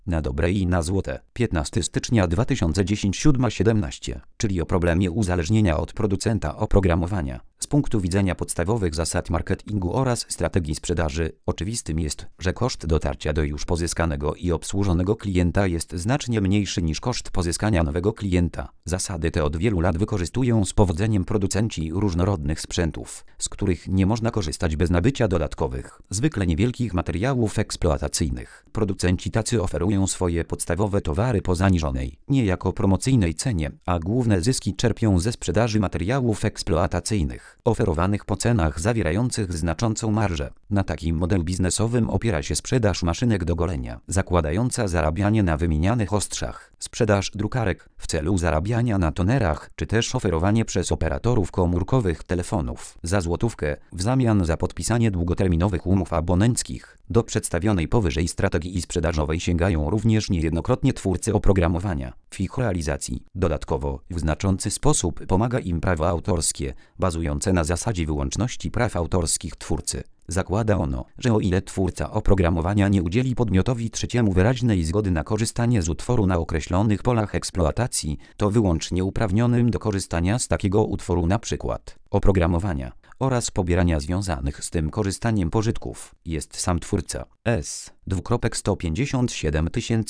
Na dobre i na złote. 15 stycznia 2010 7:17, czyli o problemie uzależnienia od producenta oprogramowania. Z punktu widzenia podstawowych zasad marketingu oraz strategii sprzedaży, oczywistym jest, że koszt dotarcia do już pozyskanego i obsłużonego klienta jest znacznie mniejszy niż koszt pozyskania nowego klienta. Zasady te od wielu lat wykorzystują z powodzeniem producenci różnorodnych sprzętów, z których nie można korzystać bez nabycia dodatkowych, zwykle niewielkich materiałów eksploatacyjnych. Producenci tacy oferują swoje podstawowe towary po zaniżonej, niejako promocyjnej cenie, a główne zyski czerpią ze sprzedaży materiałów eksploatacyjnych, oferowanych po cenach zawierających znaczącą marżę. Na takim modelu biznesowym opiera się sprzedaż maszynek do golenia, zakładająca zarabianie na wymienianych ostrzach, sprzedaż drukarek w celu zarabiania na tonerach, czy też oferowanie przez operatorów komórkowych telefonów za złotówkę w zamian za podpisanie długoterminowych umów abonenckich. Do przedstawionej powyżej strategii sprzedażowej sięgają również niejednokrotnie twórcy oprogramowania. W ich realizacji, dodatkowo, w znaczący sposób pomaga im prawo autorskie, bazujące na zasadzie wyłączności praw autorskich twórcy. Zakłada ono, że o ile twórca oprogramowania nie udzieli podmiotowi trzeciemu wyraźnej zgody na korzystanie z utworu na określonych polach eksploatacji, to wyłącznie uprawnionym do korzystania z takiego utworu np. oprogramowania oraz pobierania związanych z tym korzystaniem pożytków jest sam twórca. S.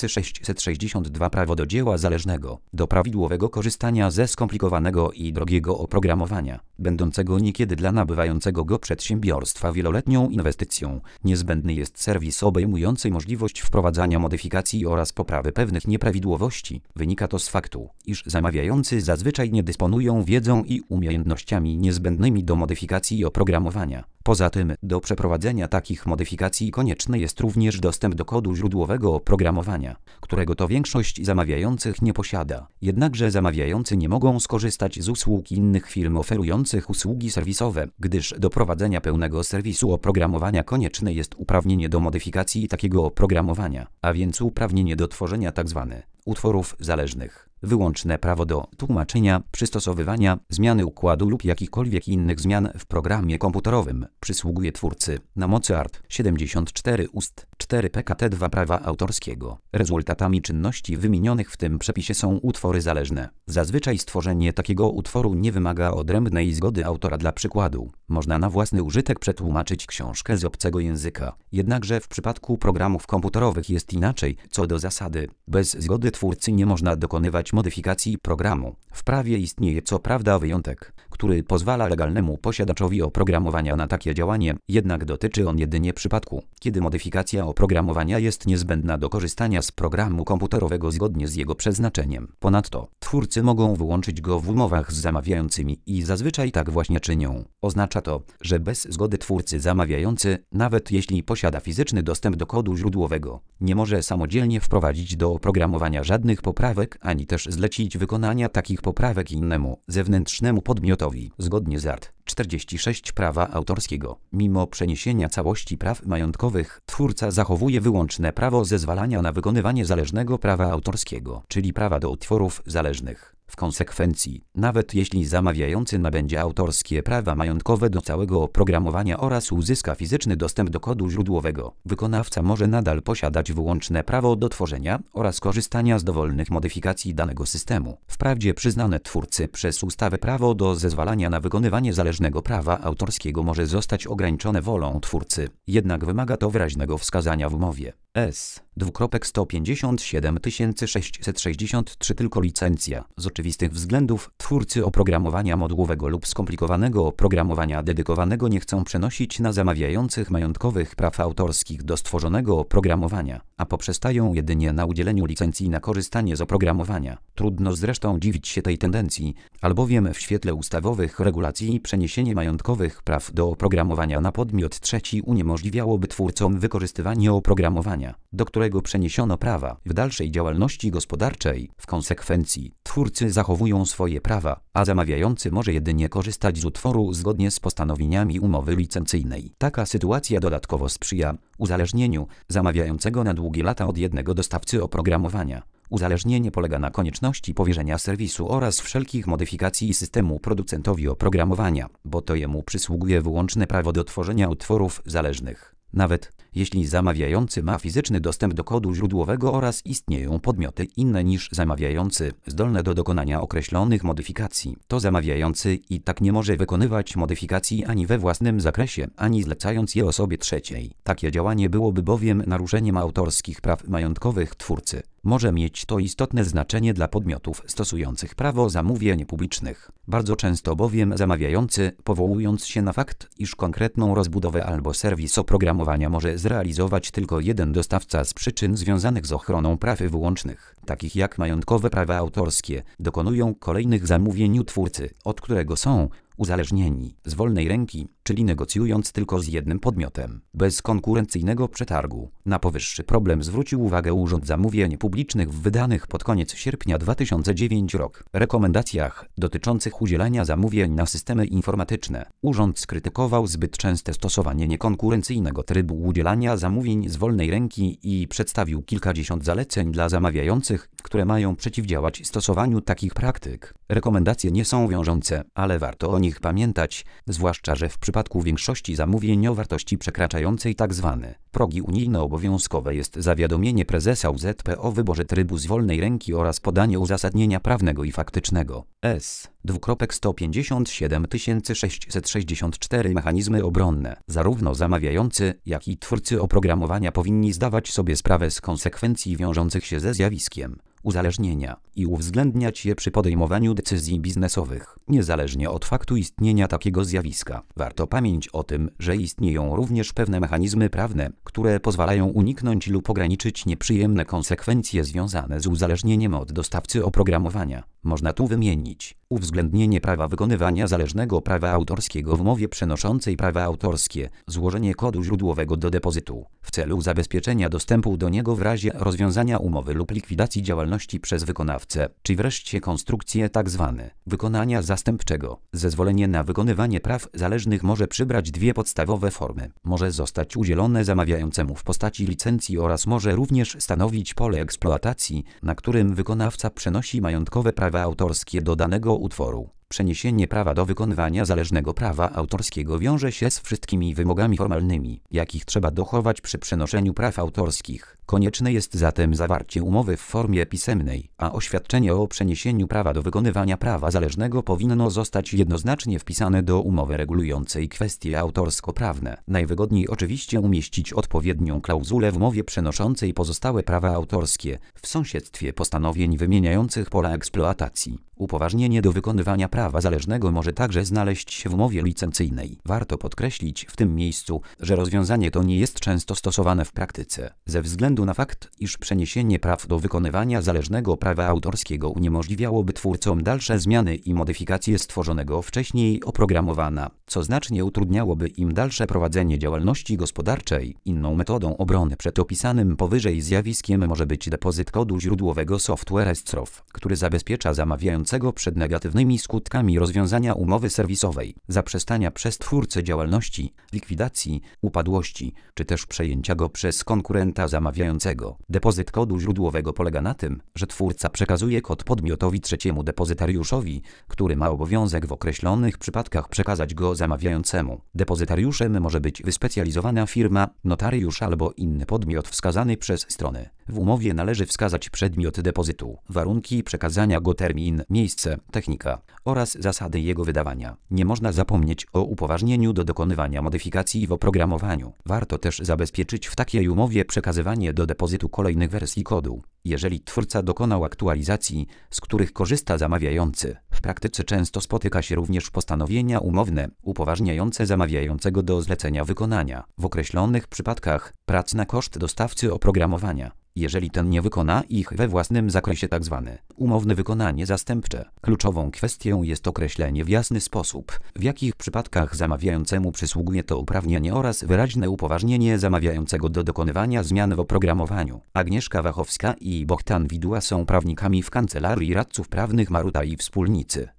662 Prawo do dzieła zależnego, do prawidłowego korzystania ze skomplikowanego i drogiego oprogramowania, będącego niekiedy dla nabywającego go przedsiębiorstwa wieloletnią inwestycją, niezbędny jest serwis obejmujący możliwość wprowadzania modyfikacji oraz poprawy pewnych nieprawidłowości. Wynika to z faktu, iż zamawiający zazwyczaj nie dysponują wiedzą i umiejętnościami niezbędnymi do modyfikacji oprogramowania. Poza tym, do przeprowadzenia takich modyfikacji konieczny jest również dostęp do kodu źródłowego oprogramowania, którego to większość zamawiających nie posiada. Jednakże zamawiający nie mogą skorzystać z usług innych firm oferujących usługi serwisowe, gdyż do prowadzenia pełnego serwisu oprogramowania konieczne jest uprawnienie do modyfikacji takiego oprogramowania, a więc uprawnienie do tworzenia tzw. utworów zależnych. Wyłączne prawo do tłumaczenia, przystosowywania, zmiany układu lub jakichkolwiek innych zmian w programie komputerowym przysługuje twórcy na mocy art. 74 ust. 4 PKT 2 prawa autorskiego. Rezultatami czynności wymienionych w tym przepisie są utwory zależne. Zazwyczaj stworzenie takiego utworu nie wymaga odrębnej zgody autora. Dla przykładu, można na własny użytek przetłumaczyć książkę z obcego języka. Jednakże w przypadku programów komputerowych jest inaczej. Co do zasady, bez zgody twórcy nie można dokonywać modyfikacji programu. W prawie istnieje co prawda wyjątek, który pozwala legalnemu posiadaczowi oprogramowania na takie działanie, jednak dotyczy on jedynie przypadku, kiedy modyfikacja oprogramowania jest niezbędna do korzystania z programu komputerowego zgodnie z jego przeznaczeniem. Ponadto, twórcy mogą wyłączyć go w umowach z zamawiającymi i zazwyczaj tak właśnie czynią. Oznacza to, że bez zgody twórcy zamawiający, nawet jeśli posiada fizyczny dostęp do kodu źródłowego, nie może samodzielnie wprowadzić do oprogramowania żadnych poprawek, ani też zlecić wykonania takich poprawek innemu, zewnętrznemu podmiotowi, zgodnie z art. 46 prawa autorskiego. Mimo przeniesienia całości praw majątkowych, twórca zachowuje wyłączne prawo zezwalania na wykonywanie zależnego prawa autorskiego, czyli prawa do utworów zależnych. W konsekwencji, nawet jeśli zamawiający nabędzie autorskie prawa majątkowe do całego oprogramowania oraz uzyska fizyczny dostęp do kodu źródłowego, wykonawca może nadal posiadać wyłączne prawo do tworzenia oraz korzystania z dowolnych modyfikacji danego systemu. Wprawdzie przyznane twórcy przez ustawę prawo do zezwalania na wykonywanie zależnego prawa autorskiego może zostać ograniczone wolą twórcy, jednak wymaga to wyraźnego wskazania w umowie. S. 157 663 Tylko licencja. Z oczywistych względów twórcy oprogramowania modułowego lub skomplikowanego oprogramowania dedykowanego nie chcą przenosić na zamawiających majątkowych praw autorskich do stworzonego oprogramowania, a poprzestają jedynie na udzieleniu licencji na korzystanie z oprogramowania. Trudno zresztą dziwić się tej tendencji, albowiem w świetle ustawowych regulacji przeniesienie majątkowych praw do oprogramowania na podmiot trzeci uniemożliwiałoby twórcom wykorzystywanie oprogramowania, do którego przeniesiono prawa w dalszej działalności gospodarczej. W konsekwencji twórcy zachowują swoje prawa, a zamawiający może jedynie korzystać z utworu zgodnie z postanowieniami umowy licencyjnej. Taka sytuacja dodatkowo sprzyja uzależnieniu zamawiającego na długie lata od jednego dostawcy oprogramowania. Uzależnienie polega na konieczności powierzenia serwisu oraz wszelkich modyfikacji systemu producentowi oprogramowania, bo to jemu przysługuje wyłączne prawo do tworzenia utworów zależnych. Nawet jeśli zamawiający ma fizyczny dostęp do kodu źródłowego oraz istnieją podmioty inne niż zamawiający zdolne do dokonania określonych modyfikacji, to zamawiający i tak nie może wykonywać modyfikacji ani we własnym zakresie, ani zlecając je osobie trzeciej. Takie działanie byłoby bowiem naruszeniem autorskich praw majątkowych twórcy. Może mieć to istotne znaczenie dla podmiotów stosujących prawo zamówień publicznych. Bardzo często bowiem zamawiający, powołując się na fakt, iż konkretną rozbudowę albo serwis oprogramowania może zrealizować tylko jeden dostawca z przyczyn związanych z ochroną praw wyłącznych, takich jak majątkowe prawa autorskie, dokonują kolejnych zamówień u twórcy, od którego są uzależnieni z wolnej ręki, czyli negocjując tylko z jednym podmiotem, bez konkurencyjnego przetargu. Na powyższy problem zwrócił uwagę Urząd Zamówień Publicznych w wydanych pod koniec sierpnia 2009 rok rekomendacjach dotyczących udzielania zamówień na systemy informatyczne. Urząd skrytykował zbyt częste stosowanie niekonkurencyjnego trybu udzielania zamówień z wolnej ręki i przedstawił kilkadziesiąt zaleceń dla zamawiających, które mają przeciwdziałać stosowaniu takich praktyk. Rekomendacje nie są wiążące, ale warto o nich pamiętać, zwłaszcza że w przypadku większości zamówień o wartości przekraczającej tzw. progi unijne obowiązkowe jest zawiadomienie prezesa UZP o wyborze trybu z wolnej ręki oraz podanie uzasadnienia prawnego i faktycznego. S:157 Mechanizmy obronne. Zarówno zamawiający, jak i twórcy oprogramowania powinni zdawać sobie sprawę z konsekwencji wiążących się ze zjawiskiem uzależnienia i uwzględniać je przy podejmowaniu decyzji biznesowych, niezależnie od faktu istnienia takiego zjawiska. Warto pamiętać o tym, że istnieją również pewne mechanizmy prawne, które pozwalają uniknąć lub ograniczyć nieprzyjemne konsekwencje związane z uzależnieniem od dostawcy oprogramowania. Można tu wymienić uwzględnienie prawa wykonywania zależnego prawa autorskiego w umowie przenoszącej prawa autorskie, złożenie kodu źródłowego do depozytu w celu zabezpieczenia dostępu do niego w razie rozwiązania umowy lub likwidacji działalności przez wykonawcę, czy wreszcie konstrukcję tzw. wykonania zastępczego. Zezwolenie na wykonywanie praw zależnych może przybrać dwie podstawowe formy. Może zostać udzielone zamawiającemu w postaci licencji oraz może również stanowić pole eksploatacji, na którym wykonawca przenosi majątkowe prawa autorskie do danego utworu. Przeniesienie prawa do wykonywania zależnego prawa autorskiego wiąże się z wszystkimi wymogami formalnymi, jakich trzeba dochować przy przenoszeniu praw autorskich. Konieczne jest zatem zawarcie umowy w formie pisemnej, a oświadczenie o przeniesieniu prawa do wykonywania prawa zależnego powinno zostać jednoznacznie wpisane do umowy regulującej kwestie autorsko-prawne. Najwygodniej oczywiście umieścić odpowiednią klauzulę w umowie przenoszącej pozostałe prawa autorskie w sąsiedztwie postanowień wymieniających pola eksploatacji. Upoważnienie do wykonywania prawa zależnego może także znaleźć się w umowie licencyjnej. Warto podkreślić w tym miejscu, że rozwiązanie to nie jest często stosowane w praktyce, ze względu na fakt, iż przeniesienie praw do wykonywania zależnego prawa autorskiego uniemożliwiałoby twórcom dalsze zmiany i modyfikacje stworzonego wcześniej oprogramowania, co znacznie utrudniałoby im dalsze prowadzenie działalności gospodarczej. Inną metodą obrony przed opisanym powyżej zjawiskiem może być depozyt kodu źródłowego Software Escrow, który zabezpiecza zamawiającego przed negatywnymi skutkami rozwiązania umowy serwisowej, zaprzestania przez twórcę działalności, likwidacji, upadłości, czy też przejęcia go przez konkurenta zamawiającego. Depozyt kodu źródłowego polega na tym, że twórca przekazuje kod podmiotowi trzeciemu depozytariuszowi, który ma obowiązek w określonych przypadkach przekazać go zamawiającemu. Depozytariuszem może być wyspecjalizowana firma, notariusz albo inny podmiot wskazany przez stronę. W umowie należy wskazać przedmiot depozytu, warunki przekazania go, termin, miejsce, technika oraz zasady jego wydawania. Nie można zapomnieć o upoważnieniu do dokonywania modyfikacji w oprogramowaniu. Warto też zabezpieczyć w takiej umowie przekazywanie do depozytu kolejnych wersji kodu, jeżeli twórca dokonał aktualizacji, z których korzysta zamawiający. W praktyce często spotyka się również postanowienia umowne upoważniające zamawiającego do zlecenia wykonania w określonych przypadkach prac na koszt dostawcy oprogramowania, jeżeli ten nie wykona ich we własnym zakresie, tzw. umowne wykonanie zastępcze. Kluczową kwestią jest określenie w jasny sposób, w jakich przypadkach zamawiającemu przysługuje to uprawnienie oraz wyraźne upoważnienie zamawiającego do dokonywania zmian w oprogramowaniu. Agnieszka Wachowska i Bohdan Widła są prawnikami w Kancelarii Radców Prawnych Maruta i Wspólnicy.